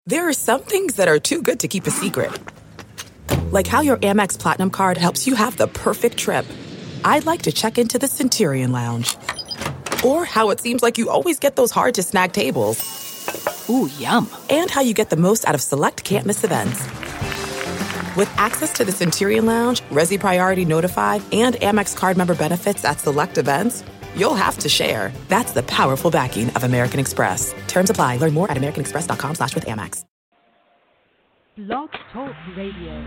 There are some things that are too good to keep a secret. Like how your Amex Platinum card helps you have the perfect trip. I'd like to check into the Centurion Lounge. Or how it seems like you always get those hard-to-snag tables. Ooh, yum. And how you get the most out of select can't-miss events. With access to the Centurion Lounge, Resi Priority Notified, and Amex card member benefits at select events, you'll have to share. That's the powerful backing of American Express. Terms apply. Learn more at americanexpress.com/withAmex. Blog Talk Radio.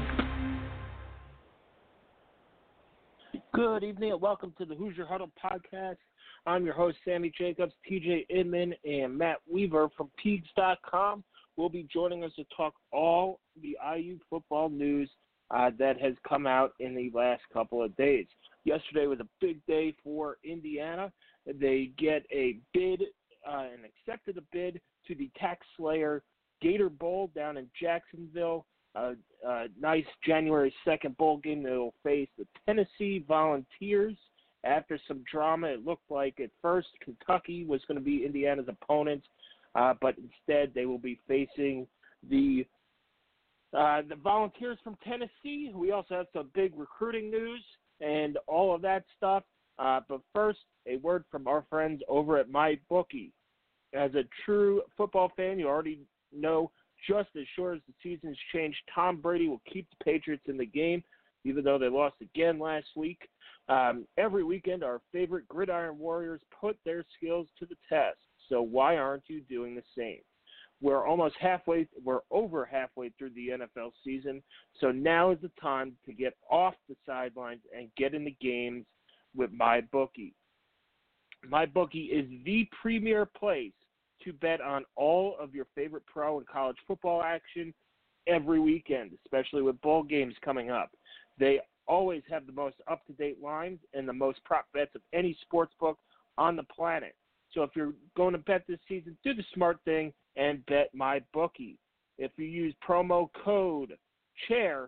Good evening and welcome to the Hoosier Huddle podcast. I'm your host, Sammy Jacobs, TJ Inman, and Matt Weaver from Peegs.com will be joining us to talk all the IU football news that has come out in the last couple of days. Yesterday was a big day for Indiana. They get a bid and accepted a bid to the Tax Slayer Gator Bowl down in Jacksonville. Nice January 2nd bowl game that will face the Tennessee Volunteers. After some drama, it looked like at first Kentucky was going to be Indiana's opponent, but instead they will be facing the Volunteers from Tennessee. We also have some big recruiting news and all of that stuff. But first, a word from our friends over at MyBookie. As a true football fan, you already know just as sure as the season's changed, Tom Brady will keep the Patriots in the game, even though they lost again last week. Every weekend, our favorite gridiron warriors put their skills to the test. So why aren't you doing the same? We're over halfway through the NFL season, so now is the time to get off the sidelines and get in the games with MyBookie. MyBookie is the premier place to bet on all of your favorite pro and college football action every weekend, especially with bowl games coming up. They always have the most up-to-date lines and the most prop bets of any sports book on the planet. So if you're going to bet this season, do the smart thing and bet MyBookie. If you use promo code CHAIR,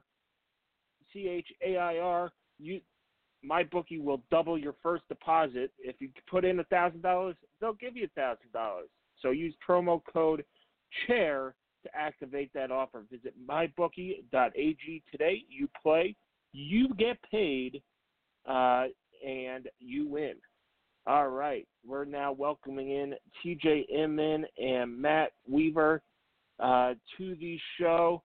CHAIR, MyBookie will double your first deposit. If you put in $1,000, they'll give you $1,000. So use promo code CHAIR to activate that offer. Visit mybookie.ag today. You play, you get paid, and you win. All right, we're now welcoming in TJ Inman and Matt Weaver to the show.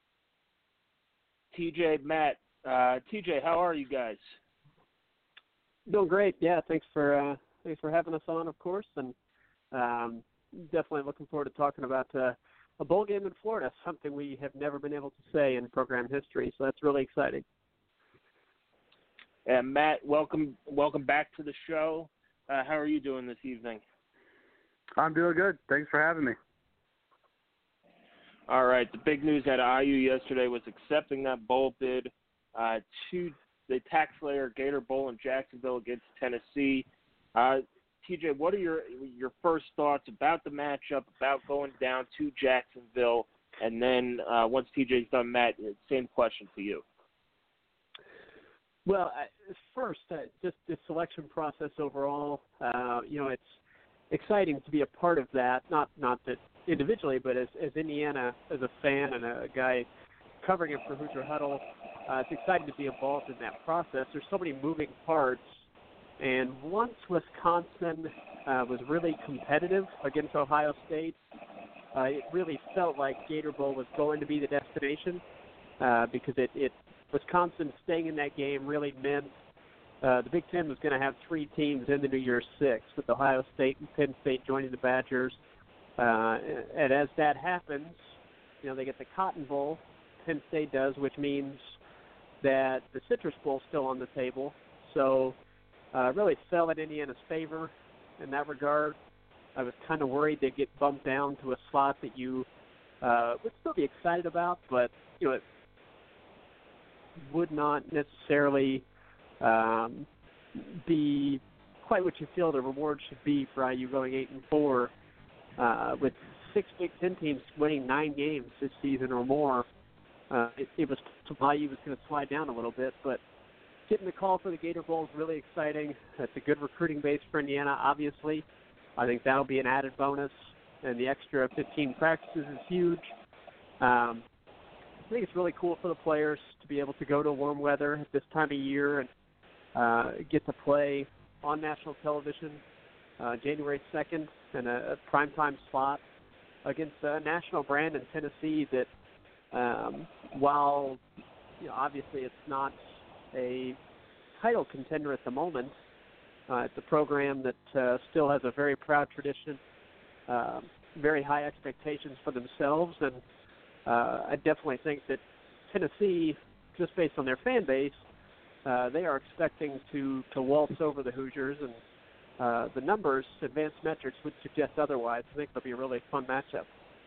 TJ, Matt, TJ, how are you guys? Doing great. Yeah, thanks for having us on, of course, and definitely looking forward to talking about a bowl game in Florida, something we have never been able to say in program history. So that's really exciting. And Matt, welcome back to the show. How are you doing this evening? I'm doing good. Thanks for having me. All right. The big news at IU yesterday was accepting that bowl bid to the Tax Slayer Gator Bowl in Jacksonville against Tennessee. TJ, what are your first thoughts about the matchup, about going down to Jacksonville? And then once TJ's done, Matt, same question for you. Well, first, just the selection process overall, it's exciting to be a part of that, not that individually, but as Indiana, as a fan and a guy covering it for Hoosier Huddle, it's exciting to be involved in that process. There's so many moving parts, and once Wisconsin was really competitive against Ohio State, it really felt like Gator Bowl was going to be the destination because it Wisconsin staying in that game really meant the Big Ten was going to have three teams in the New Year's Six, with Ohio State and Penn State joining the Badgers. And as that happens, they get the Cotton Bowl, Penn State does, which means that the Citrus Bowl is still on the table. So really fell in Indiana's favor in that regard. I was kind of worried they'd get bumped down to a slot that you would still be excited about, but it would not necessarily be quite what you feel the reward should be for IU going 8-4 with 6 Big Ten teams winning 9 games this season or more. It was IU was going to slide down a little bit, but getting the call for the Gator Bowl is really exciting. It's a good recruiting base for Indiana, obviously. I think that'll be an added bonus, and the extra 15 practices is huge. I think it's really cool for the players to be able to go to warm weather at this time of year and get to play on national television January 2nd in a primetime slot against a national brand in Tennessee that, while obviously it's not a title contender at the moment, it's a program that still has a very proud tradition, very high expectations for themselves, and I definitely think that Tennessee, just based on their fan base, they are expecting to waltz over the Hoosiers, and the numbers, advanced metrics, would suggest otherwise. I think it'll be a really fun matchup.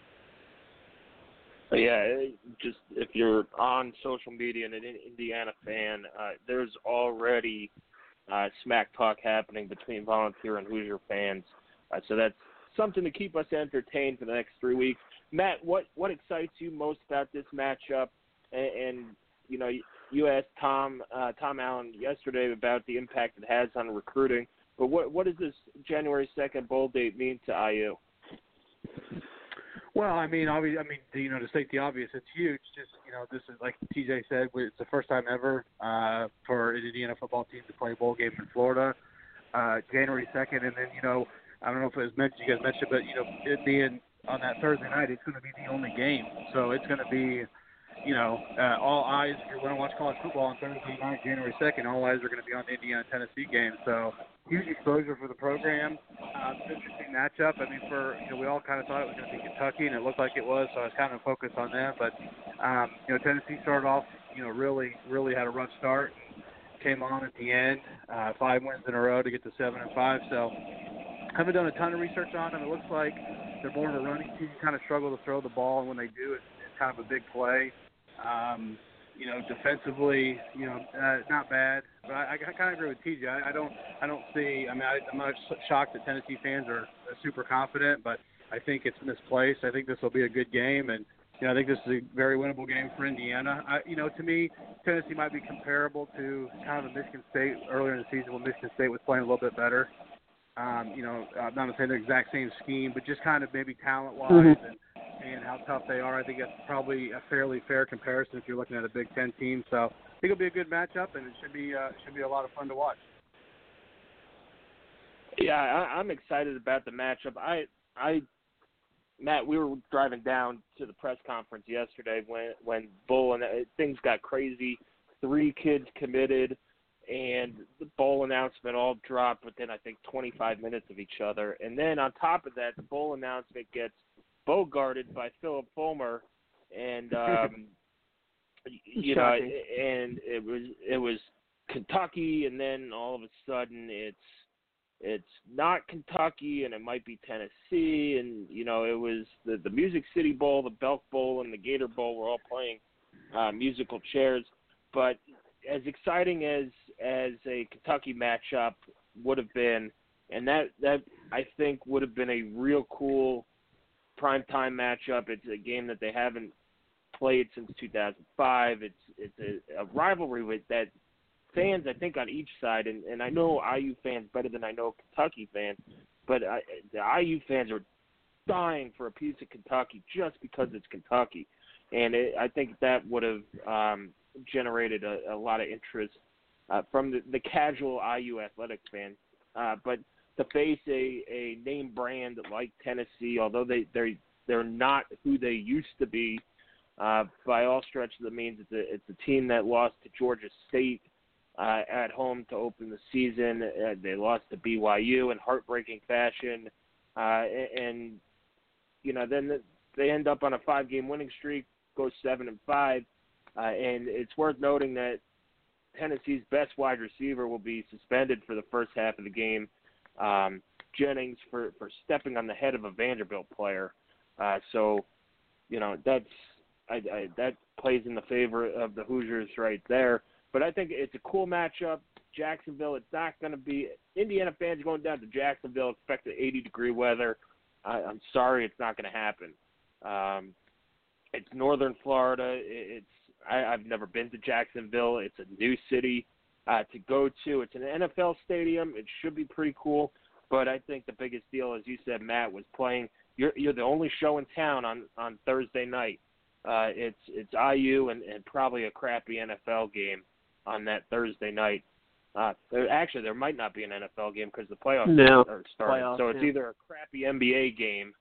Yeah, just if you're on social media and an Indiana fan, there's already smack talk happening between Volunteer and Hoosier fans. So that's something to keep us entertained for the next 3 weeks. Matt, what excites you most about this matchup? And you asked Tom Allen yesterday about the impact it has on recruiting. But what does this January 2nd bowl date mean to IU? Well, to state the obvious, it's huge. Just, this is, like TJ said, it's the first time ever for an Indiana football team to play a bowl game in Florida, January 2nd. And then, I don't know if it was mentioned, you guys mentioned, but, it being on that Thursday night, it's going to be the only game. So it's going to be, all eyes, if you want to watch college football on Thursday night, January 2nd, all eyes are going to be on the Indiana-Tennessee game. So huge exposure for the program. Interesting matchup. We all kind of thought it was going to be Kentucky, and it looked like it was, so I was kind of focused on them. But, Tennessee started off, really had a rough start. Came on at the end, 5 wins in a row to get to 7-5. So I haven't done a ton of research on them. It looks like they're more of a running team, kind of struggle to throw the ball, and when they do, it's kind of a big play. Defensively, not bad. But I kind of agree with TJ. I don't see. I'm not shocked that Tennessee fans are super confident, but I think it's misplaced. I think this will be a good game, and I think this is a very winnable game for Indiana. To me, Tennessee might be comparable to kind of a Michigan State earlier in the season when Michigan State was playing a little bit better. I'm not saying the exact same scheme, but just kind of maybe talent-wise and how tough they are. I think that's probably a fairly fair comparison if you're looking at a Big Ten team. So I think it'll be a good matchup, and it should be a lot of fun to watch. Yeah, I'm excited about the matchup. Matt, we were driving down to the press conference yesterday when Bull and things got crazy. 3 kids committed, and the bowl announcement all dropped within, I think, 25 minutes of each other. And then on top of that, the bowl announcement gets bogarted by Philip Fulmer, and and it was Kentucky, and then all of a sudden it's not Kentucky, and it might be Tennessee, and it was the Music City Bowl, the Belk Bowl, and the Gator Bowl were all playing musical chairs. But as exciting as a Kentucky matchup would have been, and that I think would have been a real cool primetime matchup. It's a game that they haven't played since 2005. It's a rivalry with that fans, I think, on each side, and I know IU fans better than I know Kentucky fans, but the IU fans are dying for a piece of Kentucky just because it's Kentucky, and I think that would have generated a lot of interest from the casual IU athletics fan. But to face a name brand like Tennessee, although they're not who they used to be, by all stretch of the means, it's a team that lost to Georgia State at home to open the season. They lost to BYU in heartbreaking fashion, and then they end up on a 5-game winning streak, go 7-5, and it's worth noting that Tennessee's best wide receiver will be suspended for the first half of the game, Jennings, for stepping on the head of a Vanderbilt player. So that plays in the favor of the Hoosiers right there. But I think it's a cool matchup. Jacksonville, it's not going to be – Indiana fans going down to Jacksonville expecting 80-degree weather. I'm sorry, it's not going to happen. It's northern Florida. I've never been to Jacksonville. It's a new city to go to. It's an NFL stadium. It should be pretty cool. But I think the biggest deal, as you said, Matt, was playing – you're the only show in town on Thursday night. It's IU and probably a crappy NFL game on that Thursday night. There might not be an NFL game because the playoffs are starting. So it's either a crappy NBA game,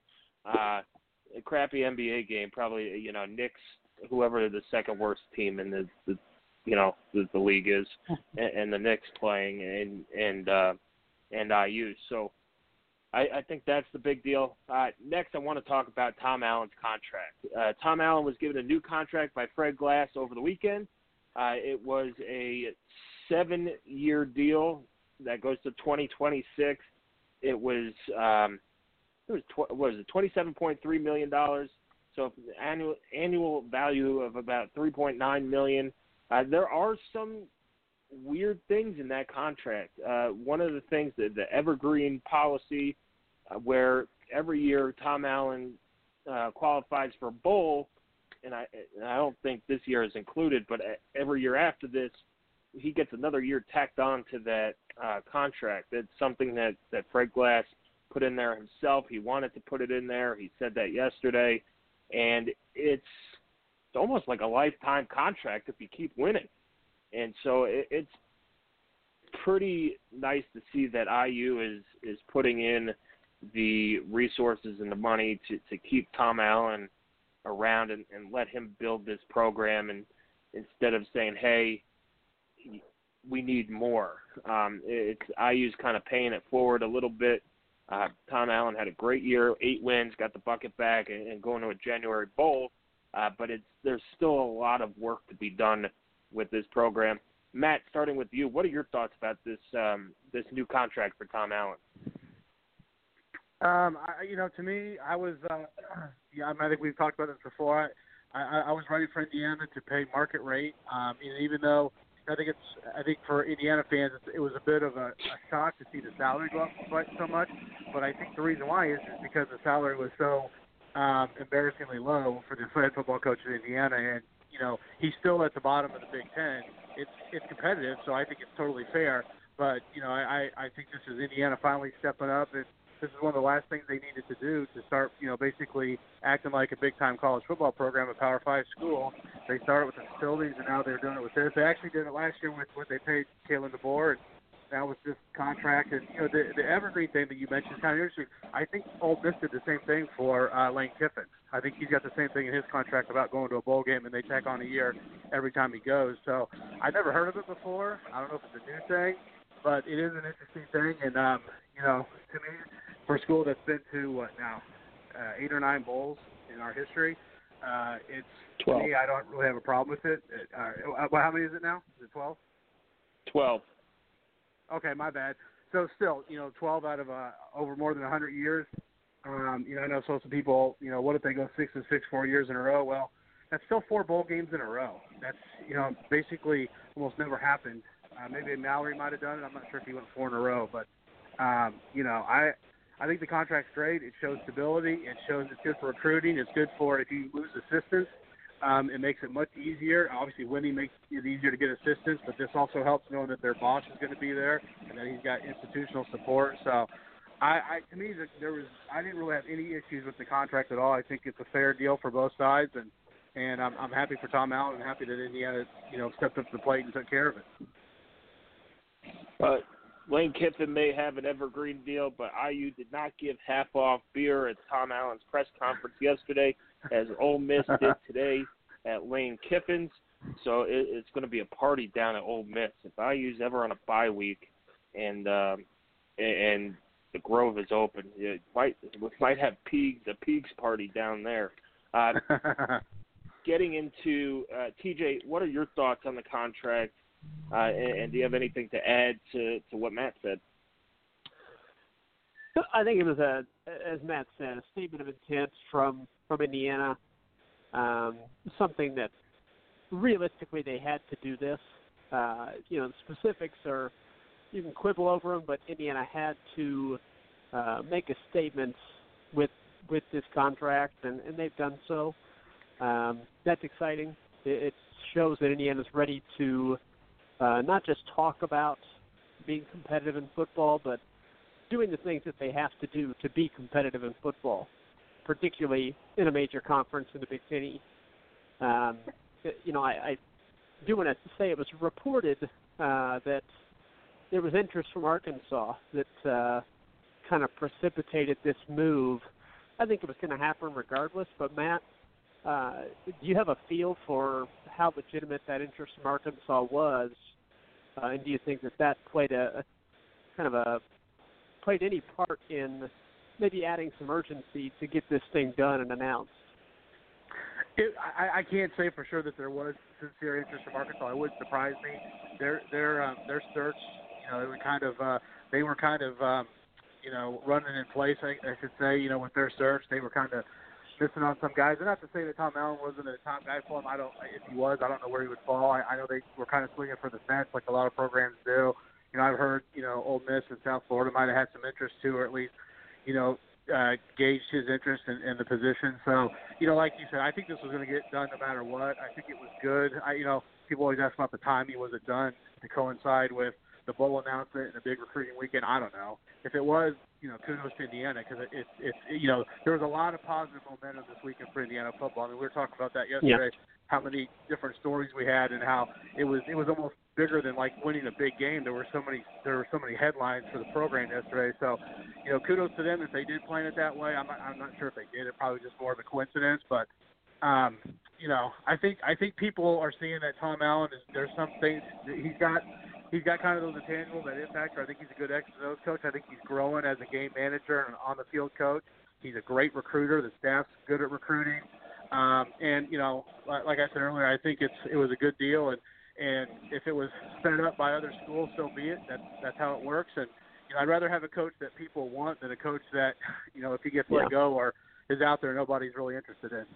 probably Knicks, whoever the second worst team in the league is, and the Knicks playing and IU. So I think that's the big deal. Next, I want to talk about Tom Allen's contract. Tom Allen was given a new contract by Fred Glass over the weekend. It was a 7-year deal that goes to 2026. It was $27.3 million. So annual value of about $3.9 million. There are some weird things in that contract. One of the things, the evergreen policy, where every year Tom Allen qualifies for a bowl, and I don't think this year is included, but every year after this, he gets another year tacked on to that contract. It's something that Fred Glass put in there himself. He wanted to put it in there. He said that yesterday, and it's almost like a lifetime contract if you keep winning. And so it's pretty nice to see that IU is putting in the resources and the money to keep Tom Allen around and let him build this program, and instead of saying, hey, we need more. It's IU's kind of paying it forward a little bit. Tom Allen had a great year, 8 wins, got the bucket back, and going to a January bowl. But there's still a lot of work to be done with this program. Matt, starting with you, what are your thoughts about this new contract for Tom Allen? To me, I was, I think we've talked about this before. I was ready for Indiana to pay market rate, even though I think for Indiana fans, it was a bit of a shock to see the salary go up quite so much. But I think the reason why is because the salary was so embarrassingly low for the head football coach in Indiana, and he's still at the bottom of the Big Ten. It's competitive, so I think it's totally fair. But I think this is Indiana finally stepping up, and this is one of the last things they needed to do to start, basically acting like a big-time college football program, a Power 5 school. They started with the facilities, and now they're doing it with this. They actually did it last year with what they paid Kalen DeBoer, and now with this contract. And, the evergreen thing that you mentioned is kind of interesting. I think Ole Miss did the same thing for Lane Kiffin. I think he's got the same thing in his contract about going to a bowl game, and they tack on a year every time he goes. So I never heard of it before. I don't know if it's a new thing, but it is an interesting thing. And, to me, for a school that's been to, 8 or 9 bowls in our history, it's 12. To me, I don't really have a problem with it. How many is it now? Is it 12? 12. Okay, my bad. So still, 12 out of over more than 100 years. I know some people, what if they go 6-6 4 years in a row? Well, that's still 4 bowl games in a row. That's, basically almost never happened. Maybe Mallory might have done it. I'm not sure if he went 4 in a row, but I think the contract's great. It shows stability. It shows it's good for recruiting. It's good for if you lose assistants. It makes it much easier. Obviously, winning makes it easier to get assistants, but this also helps knowing that their boss is going to be there and that he's got institutional support. So, I didn't really have any issues with the contract at all. I think it's a fair deal for both sides, and I'm happy for Tom Allen and happy that Indiana, stepped up to the plate and took care of it. But Lane Kiffin may have an evergreen deal, but IU did not give half-off beer at Tom Allen's press conference yesterday, as Ole Miss did today at Lane Kiffin's. So it's going to be a party down at Ole Miss. If IU's ever on a bye week and the Grove is open, we might have the Peaks party down there. Getting into TJ, what are your thoughts on the contract? And do you have anything to add to what Matt said? I think it was as Matt said, a statement of intent from Indiana. Something that realistically they had to do this. The specifics are, you can quibble over them, but Indiana had to make a statement with this contract, and they've done so. That's exciting. It shows that Indiana's ready to not just talk about being competitive in football, but doing the things that they have to do to be competitive in football, particularly in a major conference in the Big Ten East. I do want to say it was reported that there was interest from Arkansas that kind of precipitated this move. I think it was going to happen regardless, but Matt, do you have a feel for how legitimate that interest from Arkansas was, and do you think that played played any part in maybe adding some urgency to get this thing done and announced? I can't say for sure that there was sincere interest from Arkansas. It wouldn't surprise me. Their search, they were kind of running in place. I should say, with their search, they were kind of missing on some guys. And not to say that Tom Allen wasn't a top guy for them. If he was, I don't know where he would fall. I know they were kind of swinging for the fence like a lot of programs do. I've heard, Ole Miss and South Florida might have had some interest too, or at least, gauged his interest in the position. So, like you said, I think this was going to get done no matter what. I think it was good. People always ask about the timing. Was it done to coincide with the bowl announcement and a big recruiting weekend? I don't know. If it was, kudos to Indiana, because it's there was a lot of positive momentum this weekend for Indiana football. I mean, we were talking about that yesterday, how many different stories we had and how it was almost bigger than like winning a big game. There were so many headlines for the program yesterday. So, kudos to them if they did plan it that way. I'm not sure if they did. It probably just more of a coincidence, but I think people are seeing that Tom Allen there's some things he's got kind of those intangibles, that it factor. I think he's a good X and O's coach. I think he's growing as a game manager and on the field coach. He's a great recruiter. The staff's good at recruiting. And like I said earlier, I think it was a good deal. And if it was set up by other schools, so be it. That's how it works. And I'd rather have a coach that people want than a coach that if he gets let go or is out there, nobody's really interested in.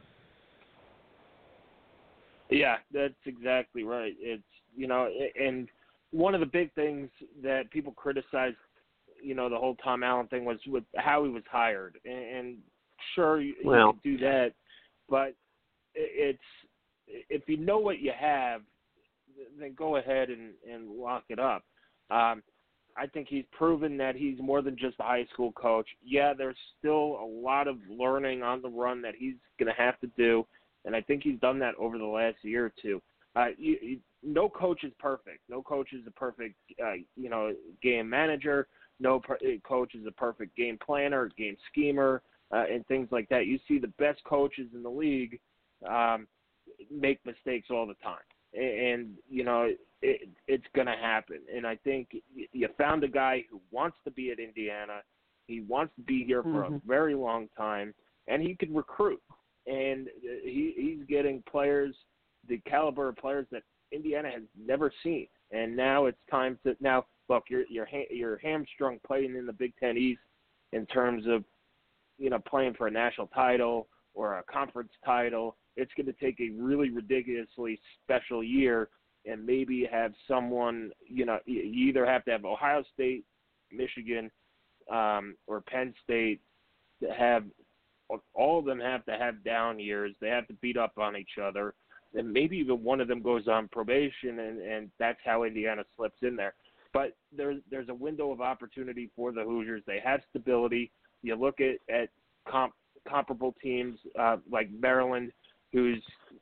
Yeah, that's exactly right. It's and one of the big things that people criticized, the whole Tom Allen thing was with how he was hired. And sure, you can do that, but it's if you know what you have, then go ahead and lock it up. I think he's proven that he's more than just a high school coach. Yeah, there's still a lot of learning on the run that he's going to have to do, and I think he's done that over the last year or two. No coach is perfect. No coach is a perfect, game manager. No coach is a perfect game planner, game schemer, and things like that. You see the best coaches in the league make mistakes all the time. And, it's going to happen. And I think you found a guy who wants to be at Indiana. He wants to be here for a very long time, and he can recruit. And he's getting players, the caliber of players that Indiana has never seen. And now it's time to – now, look, you're hamstrung playing in the Big Ten East in terms of, playing for a national title or a conference title. It's going to take a really ridiculously special year and maybe have someone, you either have to have Ohio State, Michigan, or Penn State to have – all of them have to have down years. They have to beat up on each other. And maybe even one of them goes on probation, and that's how Indiana slips in there. But there's a window of opportunity for the Hoosiers. They have stability. You look at comparable teams like Maryland, who's,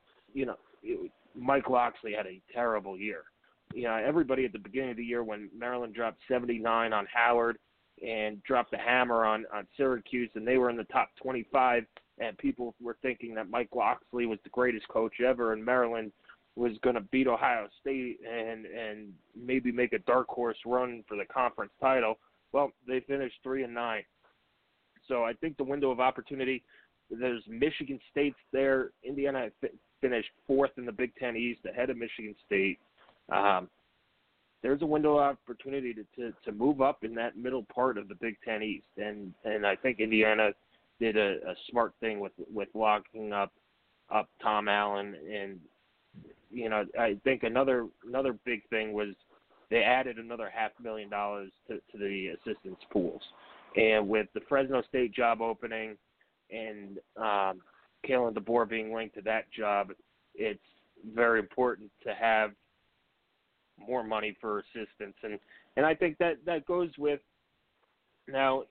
Mike Locksley had a terrible year. Everybody at the beginning of the year when Maryland dropped 79 on Howard and dropped the hammer on Syracuse, and they were in the top 25, and people were thinking that Mike Locksley was the greatest coach ever, and Maryland was going to beat Ohio State and maybe make a dark horse run for the conference title. Well, they finished 3-9. So I think the window of opportunity, there's Michigan State's there. Indiana finished 4th in the Big Ten East ahead of Michigan State. There's a window of opportunity to move up in that middle part of the Big Ten East. And I think Indiana did a smart thing with locking up Tom Allen. And, I think another big thing was they added another $500,000 to the assistants pools. And with the Fresno State job opening and Kalen DeBoer being linked to that job, it's very important to have more money for assistants. And I think that goes with now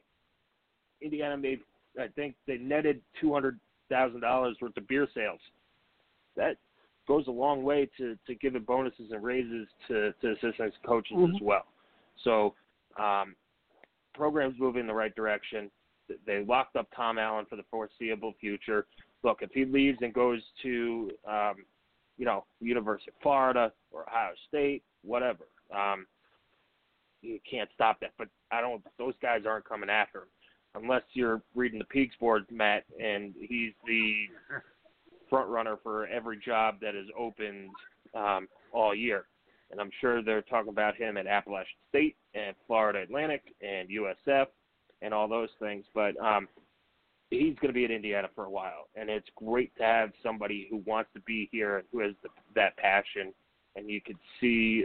Indiana I think they netted $200,000 worth of beer sales that goes a long way to giving bonuses and raises to assistant coaches as well. So program's moving in the right direction. They locked up Tom Allen for the foreseeable future. Look, if he leaves and goes to, University of Florida or Ohio State, whatever, you can't stop that. But those guys aren't coming after him unless you're reading the Peaks board, Matt, and he's the front runner for every job that is opened all year. And I'm sure they're talking about him at Appalachian State and Florida Atlantic and USF and all those things. But he's going to be at Indiana for a while, and it's great to have somebody who wants to be here and who has that passion. And you could see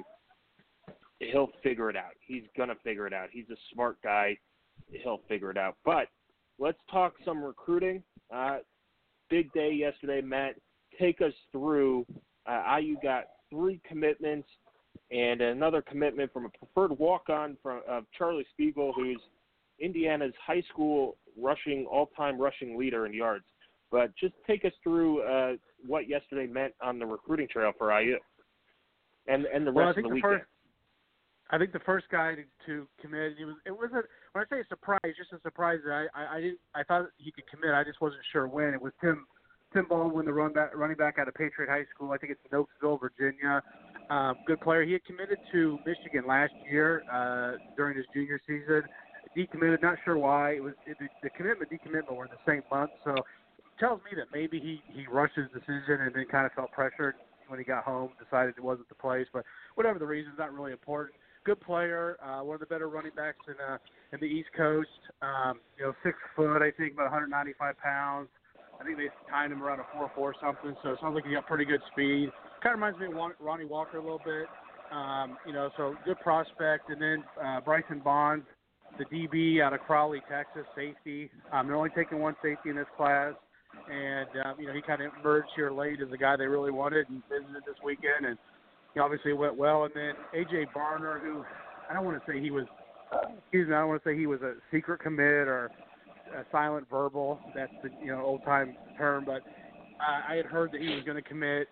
he'll figure it out. He's going to figure it out. He's a smart guy. He'll figure it out. But let's talk some recruiting. Big day yesterday, Matt. Take us through. IU got 3 commitments and another commitment from a preferred walk-on of Charlie Spiegel, who's Indiana's high school all-time rushing leader in yards. But just take us through what yesterday meant on the recruiting trail for IU and the rest of the weekend. I think the first guy to commit, it wasn't, when I say a surprise, just a surprise that I thought he could commit. I just wasn't sure when. It was Tim Baldwin, the running back out of Patriot High School. I think it's in Oaksville, Virginia. Good player. He had committed to Michigan last year during his junior season. Decommitted, not sure why. The commitment, decommitment were in the same month, so it tells me that maybe he rushed his decision and then kind of felt pressured when he got home, decided it wasn't the place. But whatever the reason, not really important. Good player, one of the better running backs in the East Coast. 6 foot, I think, about 195 pounds. I think they timed him around a 4.4 something, so it sounds like he got pretty good speed. Kind of reminds me of Ronnie Walker a little bit. So good prospect. And then Bryson Bonds, the DB out of Crowley, Texas, safety. They're only taking 1 safety in this class. And, he kind of emerged here late as the guy they really wanted and visited this weekend. And obviously it went well. And then A.J. Barner, who I don't want to say he was a secret commit or a silent verbal. That's the old-time term. But I had heard that he was going to commit.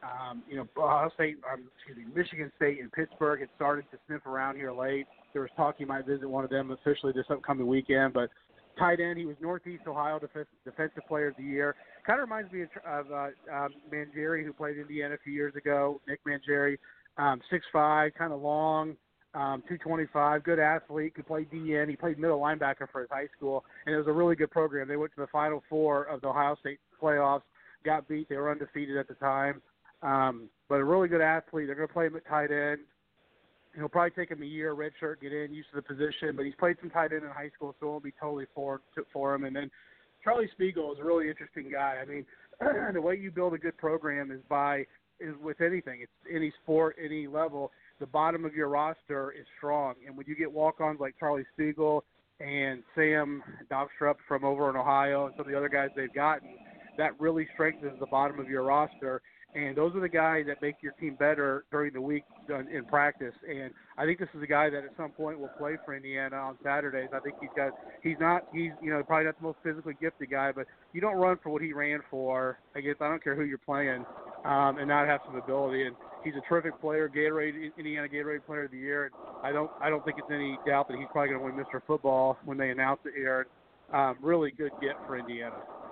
Michigan State and Pittsburgh had started to sniff around here late. There was talk he might visit one of them officially this upcoming weekend. But tight end, he was Northeast Ohio Defensive Player of the Year. Kind of reminds me of Mangieri, who played Indiana a few years ago, Nick Mangieri. 6'5", kind of long, 225, good athlete, could play DN. He played middle linebacker for his high school, and it was a really good program. They went to the Final Four of the Ohio State playoffs, got beat. They were undefeated at the time. But a really good athlete. They're going to play him at tight end. He'll probably take him a year, redshirt, get in, used to the position. But he's played some tight end in high school, so it won't be totally for him. And then Charlie Spiegel is a really interesting guy. I mean, the way you build a good program is with anything. It's any sport, any level. The bottom of your roster is strong. And when you get walk-ons like Charlie Spiegel and Sam Dogstrup from over in Ohio and some of the other guys they've gotten, that really strengthens the bottom of your roster. And those are the guys that make your team better during the week in practice. And I think this is a guy that at some point will play for Indiana on Saturdays. I think he's probably not the most physically gifted guy, but you don't run for what he ran for. I don't care who you're playing, and not have some ability. And he's a terrific player, Indiana Gatorade Player of the Year. And I don't think it's any doubt that he's probably going to win Mr. Football when they announce it here. Really good get for Indiana.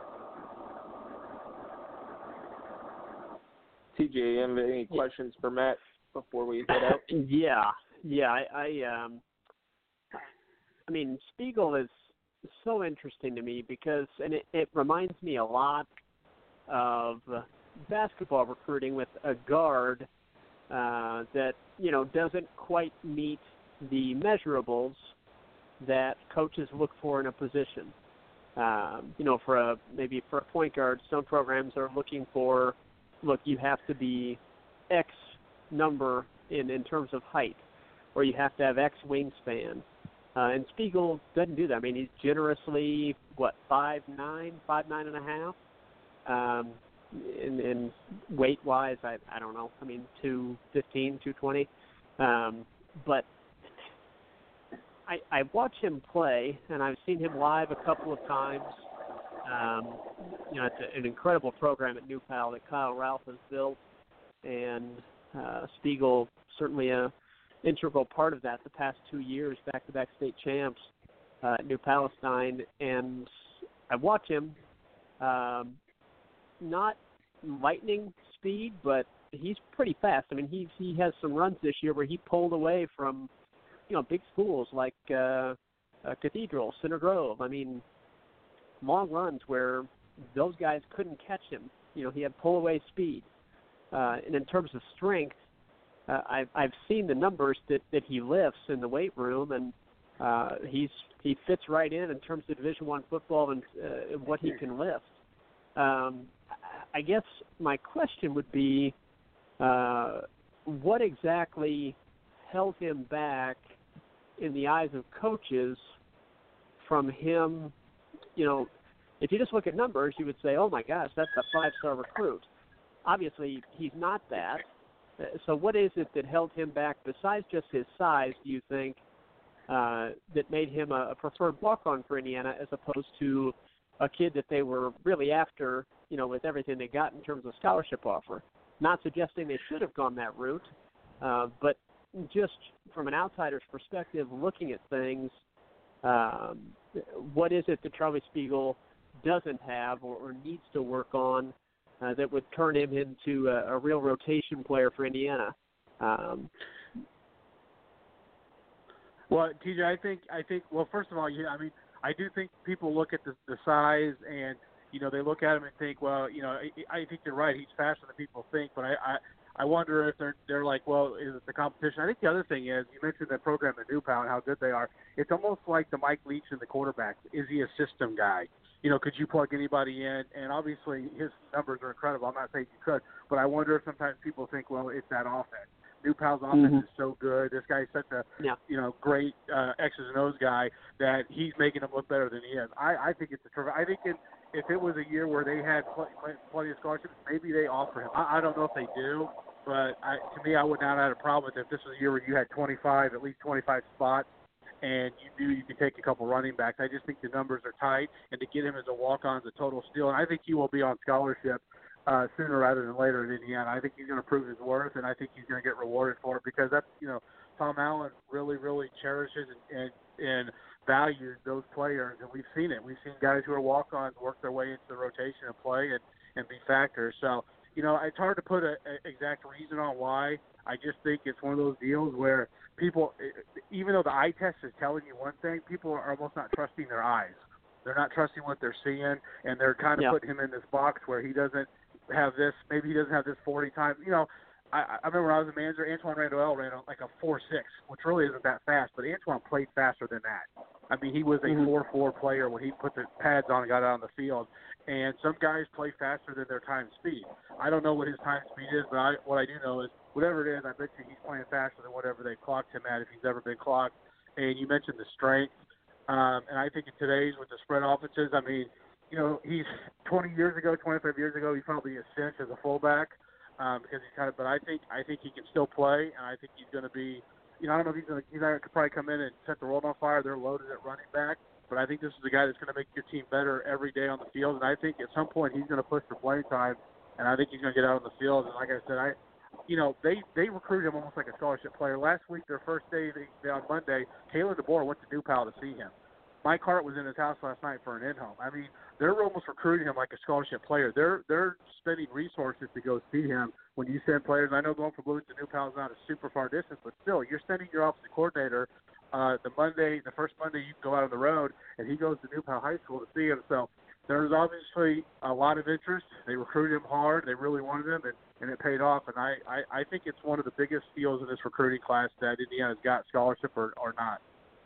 TJ, any questions for Matt before we head out? Yeah. I mean, Spiegel is so interesting to me because, and it reminds me a lot of basketball recruiting with a guard that doesn't quite meet the measurables that coaches look for in a position. For a point guard, some programs are looking for. Look, you have to be X number in terms of height, or you have to have X wingspan. And Spiegel doesn't do that. I mean, he's generously, 5'9", 5'9.5". And weight-wise, I don't know. I mean, 215, 220. But I watch him play, and I've seen him live a couple of times. It's an incredible program at New Pal that Kyle Ralph has built, and Spiegel certainly a integral part of that the past 2 years, back-to-back state champs at New Palestine. And I watch him, not lightning speed, but he's pretty fast. I mean, he has some runs this year where he pulled away from, big schools like Cathedral, Center Grove. I mean, long runs where those guys couldn't catch him. He had pull-away speed. And in terms of strength, I've seen the numbers that he lifts in the weight room, and he fits right in terms of Division I football and what he can lift. I guess my question would be, what exactly held him back in the eyes of coaches from him? If you just look at numbers, you would say, oh my gosh, that's a 5-star recruit. Obviously, he's not that. So what is it that held him back besides just his size, do you think, that made him a preferred walk-on for Indiana as opposed to a kid that they were really after, with everything they got in terms of scholarship offer? Not suggesting they should have gone that route, but just from an outsider's perspective, looking at things, what is it that Charlie Spiegel doesn't have or needs to work on that would turn him into a real rotation player for Indiana? Well, TJ, I think. Well, first of all, I do think people look at the size and they look at him and think, well, I think you're right. He's faster than people think, but I wonder if they're like, well, is it the competition? I think the other thing is, you mentioned that program at New Pal and how good they are. It's almost like the Mike Leach and the quarterbacks. Is he a system guy? Could you plug anybody in? And obviously his numbers are incredible. I'm not saying you could, but I wonder if sometimes people think, well, it's that offense. New Pal's offense is so good. This guy's such a great X's and O's guy that he's making him look better than he is. I think it's a terrific. I think if it was a year where they had plenty of scholarships, maybe they offer him. I don't know if they do, but to me, I would not have had a problem with it if this was a year where you had at least 25 spots, and you knew you could take a couple running backs. I just think the numbers are tight, and to get him as a walk-on is a total steal. And I think he will be on scholarship sooner rather than later in Indiana. I think he's going to prove his worth, and I think he's going to get rewarded for it because that's, Tom Allen really, really cherishes and values those players, and we've seen it. We've seen guys who are walk-ons work their way into the rotation and play and be factors. So, it's hard to put an exact reason on why. I just think it's one of those deals where people, even though the eye test is telling you one thing, people are almost not trusting their eyes. They're not trusting what they're seeing, and they're kind of putting him in this box where he doesn't have this, maybe he doesn't have this 40 times. I remember when I was a manager, Antoine Randall ran like a 4.6, which really isn't that fast, but Antoine played faster than that. I mean, he was a 4.4 player when he put the pads on and got out on the field. And some guys play faster than their time speed. I don't know what his time speed is, but what I do know is whatever it is, I bet you he's playing faster than whatever they clocked him at if he's ever been clocked. And you mentioned the strength. And I think in today's with the spread offenses, I mean, he's 25 years ago, he's probably a cinch as a fullback because he's kind of. But I think he can still play, and I think he's going to be. I don't know if he's not going to probably come in and set the world on fire. They're loaded at running back, but I think this is a guy that's going to make your team better every day on the field. And I think at some point he's going to push for playing time, and I think he's going to get out on the field. And like I said, they recruited him almost like a scholarship player. Last week, their first day on Monday, Taylor DeBoer went to New Pal to see him. Mike Hart was in his house last night for an in-home. I mean, they're almost recruiting him like a scholarship player. They're spending resources to go see him. When you send players, I know going from Bloomington to New Pal is not a super far distance, but still, you're sending your offensive coordinator the first Monday you go out on the road, and he goes to New Pal High School to see him. So there's obviously a lot of interest. They recruited him hard. They really wanted him, and it paid off. And I think it's one of the biggest steals in this recruiting class that Indiana's got, scholarship or not.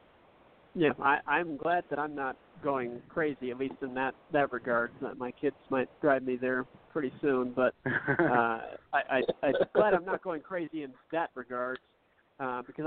Yeah, I'm glad that I'm not going crazy, at least in that regard. My kids might drive me there pretty soon, but I'm glad I'm not going crazy in that regard because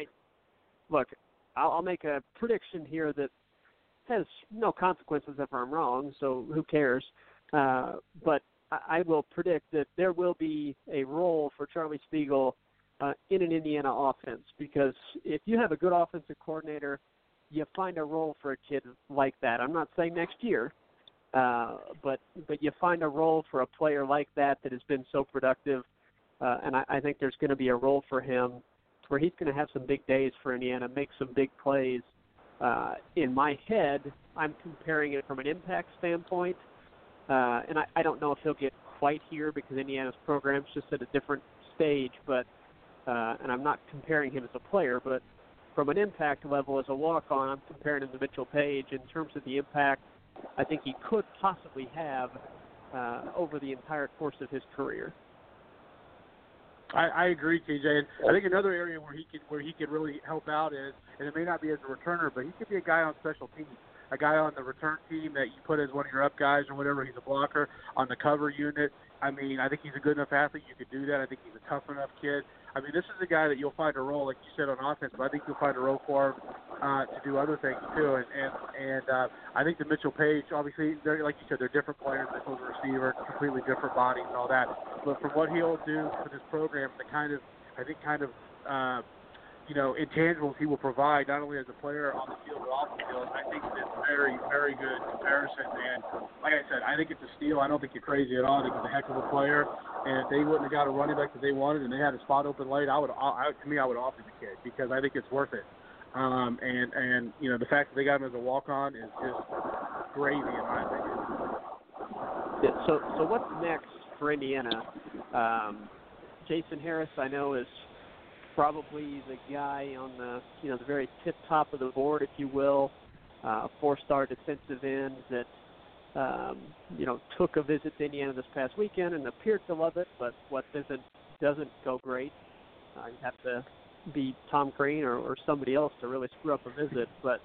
I'll make a prediction here that has no consequences if I'm wrong, so who cares? But I will predict that there will be a role for Charlie Spiegel in an Indiana offense because if you have a good offensive coordinator, you find a role for a kid like that. I'm not saying next year, But you find a role for a player like that has been so productive, and I think there's going to be a role for him where he's going to have some big days for Indiana, make some big plays. In my head, I'm comparing it from an impact standpoint, and I don't know if he'll get quite here because Indiana's program's just at a different stage, but and I'm not comparing him as a player, but from an impact level as a walk-on, I'm comparing him to Mitchell Page in terms of the impact I think he could possibly have over the entire course of his career. I agree, TJ. And I think another area where he could really help out is, and it may not be as a returner, but he could be a guy on special teams, a guy on the return team that you put as one of your up guys or whatever. He's a blocker on the cover unit. I mean, I think he's a good enough athlete. You could do that. I think he's a tough enough kid. I mean, this is a guy that you'll find a role, like you said, on offense, but I think you'll find a role for him to do other things too. And I think that Mitchell Page, obviously, they're, like you said, they're different players. Mitchell's a receiver, completely different bodies and all that. But from what he'll do for this program, the kind of intangibles he will provide, not only as a player on the field but off the field, I think it's very, very good comparison. And like I said, I think it's a steal. I don't think you're crazy at all. I think he's a heck of a player. And if they wouldn't have got a running back that they wanted and they had a spot open late, I would offer the kid because I think it's worth it. And the fact that they got him as a walk-on is just gravy in my opinion. Yeah, so what's next for Indiana? Jason Harris, I know, is probably the guy on the the very tip top of the board, if you will, a 4-star defensive end that took a visit to Indiana this past weekend and appeared to love it, but what doesn't go great. You have to be Tom Crean or somebody else to really screw up a visit, but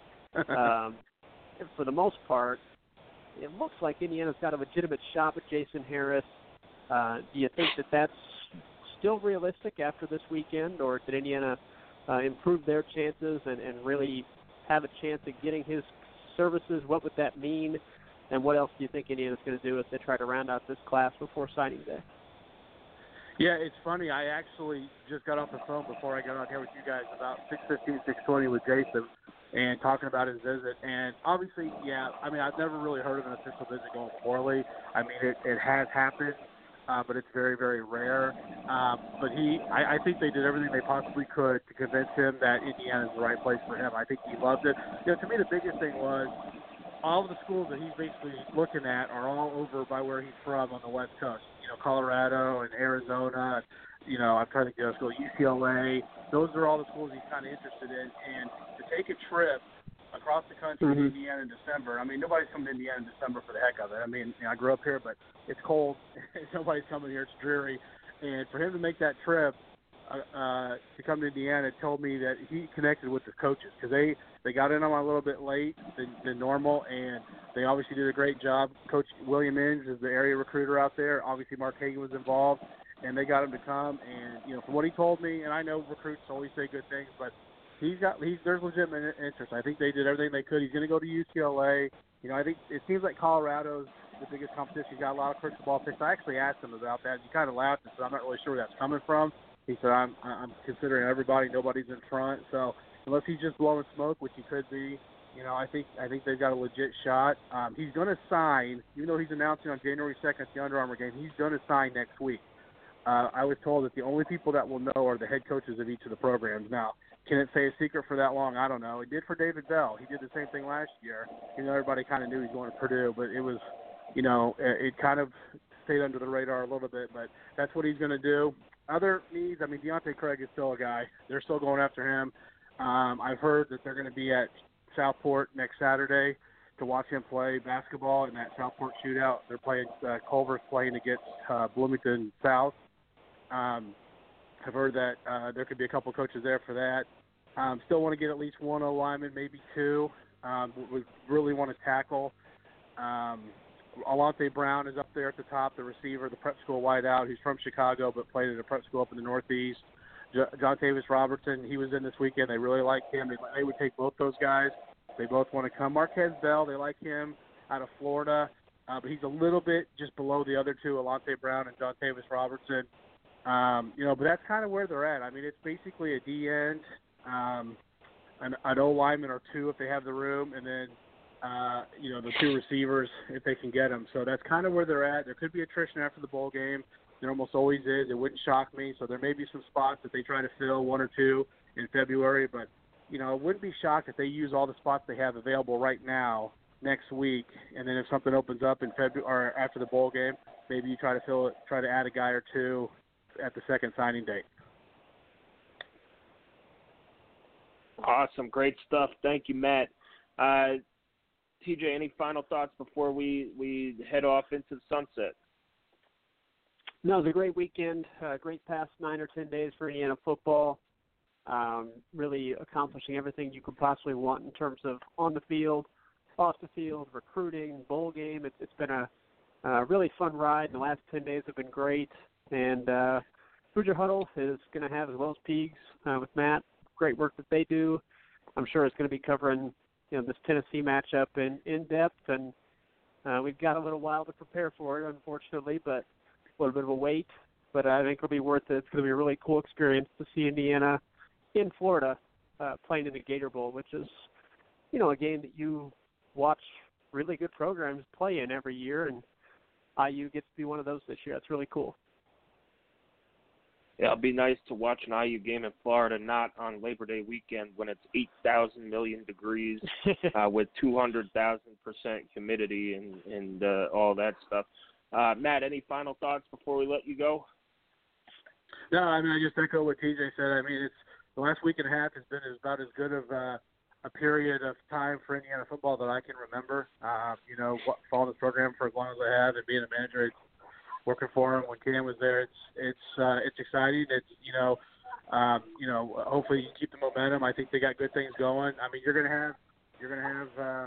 for the most part, it looks like Indiana's got a legitimate shot with Jason Harris. Do you think that that's still realistic after this weekend, or did Indiana improve their chances and really have a chance at getting his services? What would that mean, and what else do you think Indiana's going to do if they try to round out this class before signing day? Yeah, it's funny. I actually just got off the phone before I got on here with you guys about 6:15, 6:20 with Jason and talking about his visit. And obviously, yeah, I mean, I've never really heard of an official visit going poorly. I mean, it has happened. But it's very, very rare. But I think they did everything they possibly could to convince him that Indiana is the right place for him. I think he loved it. To me, the biggest thing was all of the schools that he's basically looking at are all over by where he's from on the West Coast. Colorado and Arizona. I'm trying to go UCLA. Those are all the schools he's kind of interested in. And to take a trip across the country to Indiana in December. I mean, nobody's coming to Indiana in December for the heck of it. I mean, I grew up here, but it's cold. Nobody's coming here. It's dreary. And for him to make that trip to come to Indiana, told me that he connected with the coaches because they got in on him a little bit late than normal, and they obviously did a great job. Coach William Inge is the area recruiter out there. Obviously, Mark Hagan was involved, and they got him to come. And, from what he told me, and I know recruits always say good things, but there's legitimate interest. I think they did everything they could. He's going to go to UCLA. I think it seems like Colorado's the biggest competition. He's got a lot of crystal ball picks. I actually asked him about that. He kind of laughed and said, "I'm not really sure where that's coming from." He said, "I'm considering everybody. Nobody's in front. So unless he's just blowing smoke, which he could be, I think they've got a legit shot. He's going to sign, even though he's announcing on January 2nd at the Under Armour game. He's going to sign next week. I was told that the only people that will know are the head coaches of each of the programs. Now, can it stay a secret for that long? I don't know. It did for David Bell. He did the same thing last year. Everybody kind of knew he was going to Purdue, but it was, it kind of stayed under the radar a little bit. But that's what he's going to do. Other needs, I mean, Deontay Craig is still a guy. They're still going after him. I've heard that they're going to be at Southport next Saturday to watch him play basketball in that Southport shootout. They're playing, Culver's playing against Bloomington South. I've heard that there could be a couple coaches there for that. Still want to get at least one O-lineman, maybe two. We really want to tackle. Alante Brown is up there at the top, the receiver, the prep school wideout. He's from Chicago but played at a prep school up in the Northeast. John Tavis Robertson, he was in this weekend. They really like him. They would take both those guys. They both want to come. Marquez Bell, they like him out of Florida, but he's a little bit just below the other two, Alante Brown and John Tavis Robertson. But that's kind of where they're at. I mean, it's basically a D end, an O lineman or two if they have the room, and then the two receivers if they can get them. So that's kind of where they're at. There could be attrition after the bowl game. There almost always is. It wouldn't shock me. So there may be some spots that they try to fill, one or two in February. But, I wouldn't be shocked if they use all the spots they have available right now next week. And then if something opens up in February or after the bowl game, maybe you try to fill it, try to add a guy or two at the second signing date. Awesome. Great stuff. Thank you, Matt. TJ, any final thoughts before we head off into the sunset? No, it was a great weekend, great past 9 or 10 days for Indiana football, really accomplishing everything you could possibly want in terms of on the field, off the field, recruiting, bowl game. It's been a really fun ride, and the last 10 days have been great. And Hoosier Huddle is going to have, as well as Peegs with Matt, great work that they do. I'm sure it's going to be covering this Tennessee matchup in depth, and we've got a little while to prepare for it, unfortunately, but a little bit of a wait, but I think it'll be worth it. It's going to be a really cool experience to see Indiana in Florida playing in the Gator Bowl, which is, a game that you watch really good programs play in every year, and IU gets to be one of those this year. That's really cool. Yeah, it'll be nice to watch an IU game in Florida, not on Labor Day weekend when it's 8,000 million degrees with 200,000% humidity and all that stuff. Matt, any final thoughts before we let you go? No, I just echo what TJ said. It's the last week and a half has been about as good of a period of time for Indiana football that I can remember. Following this program for as long as I have and being a manager, working for him when Cam was there, it's exciting. It's hopefully you keep the momentum. I think they got good things going. You're gonna have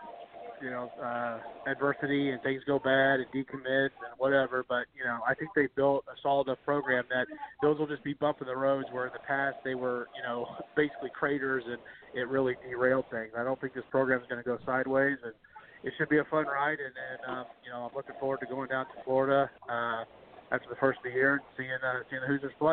adversity and things go bad and decommits and whatever, but I think they built a solid enough program that those will just be bump in the roads where in the past they were basically craters and it really derailed things. I don't think this program is going to go sideways, and it should be a fun ride, and I'm looking forward to going down to Florida after the first of the year and seeing the Hoosiers play.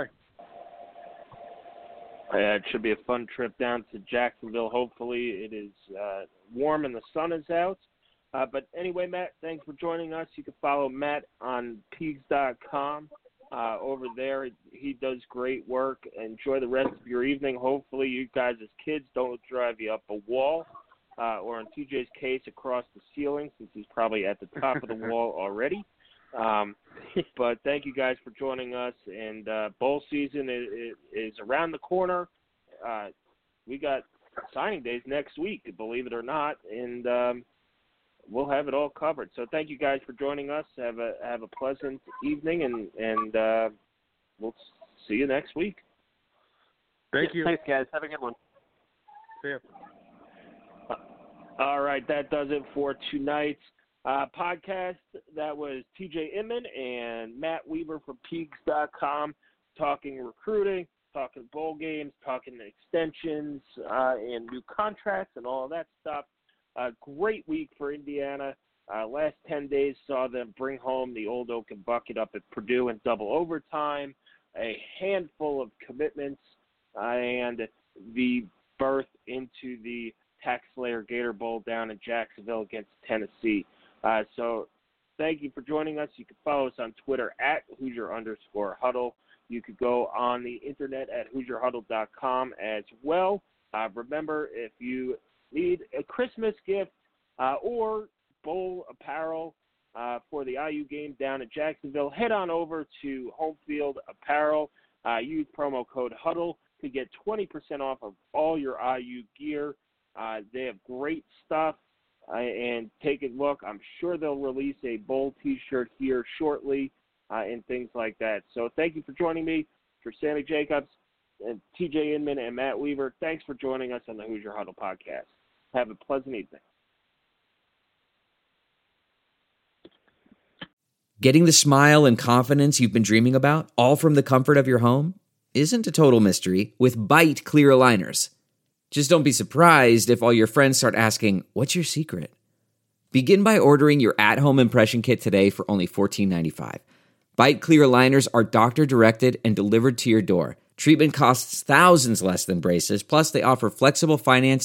It should be a fun trip down to Jacksonville. Hopefully it is warm and the sun is out. But anyway, Matt, thanks for joining us. You can follow Matt on Peegs.com over there. He does great work. Enjoy the rest of your evening. Hopefully you guys as kids don't drive you up a wall. Or in TJ's case, across the ceiling, since he's probably at the top of the wall already. But thank you guys for joining us. And bowl season is around the corner. We got signing days next week, believe it or not, and we'll have it all covered. So thank you guys for joining us. Have a pleasant evening, and we'll see you next week. Thank you. Thanks, guys. Have a good one. See ya. All right, that does it for tonight's podcast. That was TJ Inman and Matt Weaver from Peegs.com talking recruiting, talking bowl games, talking extensions and new contracts and all of that stuff. Great week for Indiana. Last 10 days saw them bring home the Old Oaken Bucket up at Purdue in double overtime, a handful of commitments, and the berth into the TaxSlayer Gator Bowl down in Jacksonville against Tennessee. So thank you for joining us. You can follow us on Twitter at Hoosier_Huddle. You could go on the internet at HoosierHuddle.com as well. Remember, if you need a Christmas gift or bowl apparel for the IU game down in Jacksonville, head on over to Home Field Apparel. Use promo code HUDDLE to get 20% off of all your IU gear. They have great stuff, and take a look. I'm sure they'll release a bowl T-shirt here shortly and things like that. So thank you for joining me. For Sammy Jacobs, and TJ Inman, and Matt Weaver, thanks for joining us on the Hoosier Huddle podcast. Have a pleasant evening. Getting the smile and confidence you've been dreaming about, all from the comfort of your home, isn't a total mystery with Byte clear aligners. Just don't be surprised if all your friends start asking, "What's your secret?" Begin by ordering your at-home impression kit today for only $14.95. Byte clear aligners are doctor-directed and delivered to your door. Treatment costs thousands less than braces, plus they offer flexible financing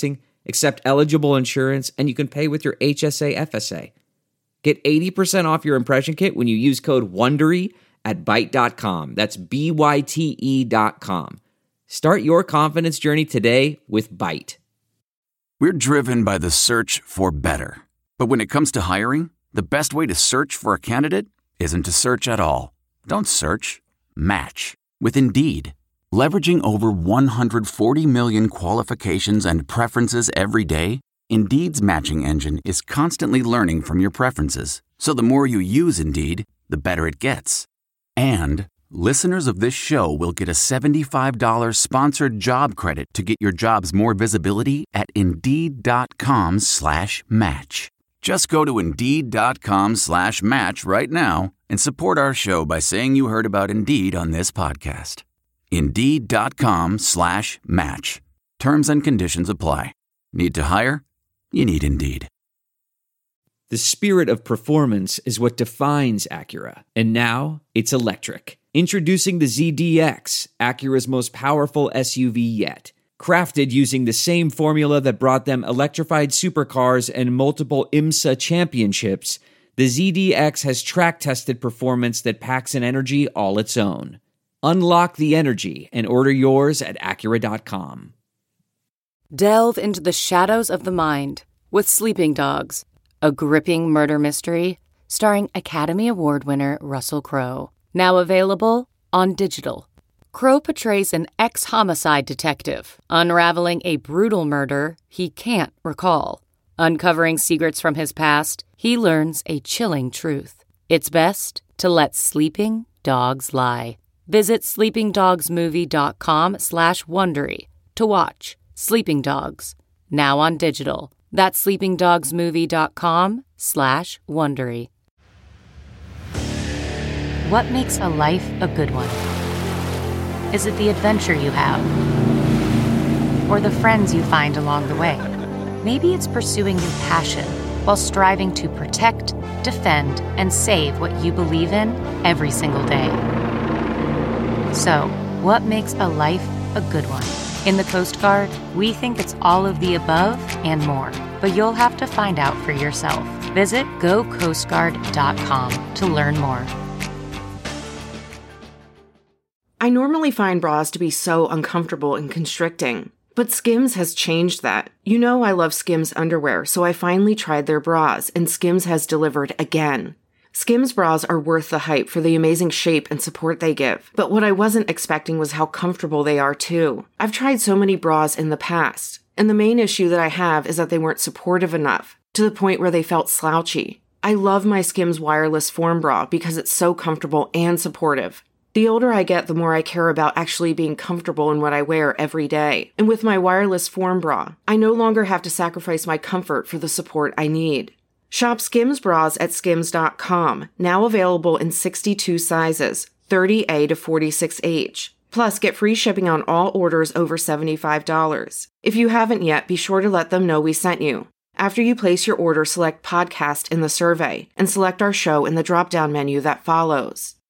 accept eligible insurance, and you can pay with your HSA FSA. Get 80% off your impression kit when you use code WONDERY at Byte.com. That's BYTE.com. Start your confidence journey today with Byte. We're driven by the search for better. But when it comes to hiring, the best way to search for a candidate isn't to search at all. Don't search. Match with Indeed. Leveraging over 140 million qualifications and preferences every day, Indeed's matching engine is constantly learning from your preferences. So the more you use Indeed, the better it gets. And listeners of this show will get a $75 sponsored job credit to get your jobs more visibility at Indeed.com/match. Just go to Indeed.com/match right now and support our show by saying you heard about Indeed on this podcast. Indeed.com/match. Terms and conditions apply. Need to hire? You need Indeed. The spirit of performance is what defines Acura, and now it's electric. Introducing the ZDX, Acura's most powerful SUV yet. Crafted using the same formula that brought them electrified supercars and multiple IMSA championships, the ZDX has track-tested performance that packs an energy all its own. Unlock the energy and order yours at Acura.com. Delve into the shadows of the mind with Sleeping Dogs, a gripping murder mystery starring Academy Award winner Russell Crowe. Now available on digital. Crowe portrays an ex-homicide detective unraveling a brutal murder he can't recall. Uncovering secrets from his past, he learns a chilling truth. It's best to let sleeping dogs lie. Visit sleepingdogsmovie.com/Wondery to watch Sleeping Dogs, now on digital. That's sleepingdogsmovie.com/Wondery. What makes a life a good one? Is it the adventure you have? Or the friends you find along the way? Maybe it's pursuing your passion while striving to protect, defend, and save what you believe in every single day. So, what makes a life a good one? In the Coast Guard, we think it's all of the above and more, but you'll have to find out for yourself. Visit GoCoastGuard.com to learn more. I normally find bras to be so uncomfortable and constricting, but Skims has changed that. You know I love Skims underwear, so I finally tried their bras, and Skims has delivered again. Skims bras are worth the hype for the amazing shape and support they give, but what I wasn't expecting was how comfortable they are too. I've tried so many bras in the past, and the main issue that I have is that they weren't supportive enough, to the point where they felt slouchy. I love my Skims wireless form bra because it's so comfortable and supportive. The older I get, the more I care about actually being comfortable in what I wear every day. And with my wireless form bra, I no longer have to sacrifice my comfort for the support I need. Shop Skims bras at skims.com, now available in 62 sizes, 30A to 46H. Plus, get free shipping on all orders over $75. If you haven't yet, be sure to let them know we sent you. After you place your order, select podcast in the survey and select our show in the drop-down menu that follows.